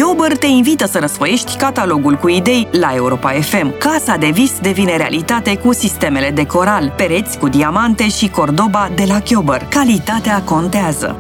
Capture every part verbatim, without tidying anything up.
Chiober te invită să răsfoiești catalogul cu idei la Europa F M. Casa de vis devine realitate cu sistemele de coral, pereți cu diamante și cordoba de la Chiober. Calitatea contează!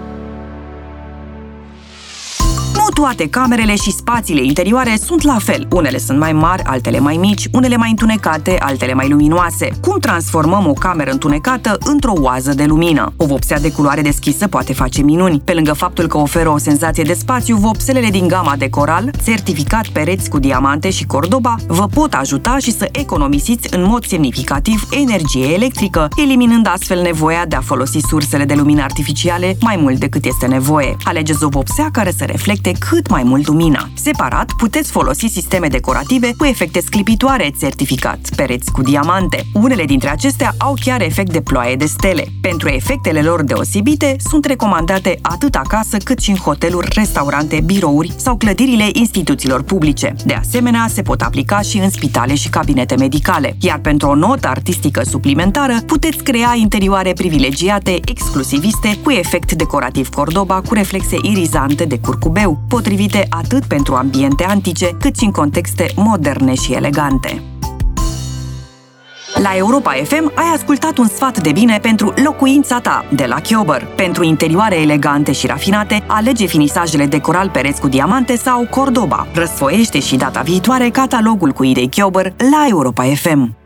Nu toate camerele și spațiile interioare sunt la fel. Unele sunt mai mari, altele mai mici, unele mai întunecate, altele mai luminoase. Cum transformăm o cameră întunecată într-o oază de lumină? O vopsea de culoare deschisă poate face minuni. Pe lângă faptul că oferă o senzație de spațiu, vopselele din gama de coral, certificat pereți cu diamante și cordoba, vă pot ajuta și să economisiți în mod semnificativ energie electrică, eliminând astfel nevoia de a folosi sursele de lumină artificiale mai mult decât este nevoie. Alegeți o vopsea care să reflecte cât mai mult lumina. Separat, puteți folosi sisteme decorative cu efecte sclipitoare certificat, pereți cu diamante. Unele dintre acestea au chiar efect de ploaie de stele. Pentru efectele lor deosebite, sunt recomandate atât acasă cât și în hoteluri, restaurante, birouri sau clădirile instituțiilor publice. De asemenea, se pot aplica și în spitale și cabinete medicale. Iar pentru o notă artistică suplimentară, puteți crea interioare privilegiate, exclusiviste, cu efect decorativ cordoba cu reflexe irizante de curcubeu, potrivite atât pentru ambiente antice, cât și în contexte moderne și elegante. La Europa F M ai ascultat un sfat de bine pentru locuința ta de la Chiober. Pentru interioare elegante și rafinate, alege finisajele de coral, pereți cu diamante sau cordoba. Răsfoiește și data viitoare catalogul cu idei Chiober la Europa F M.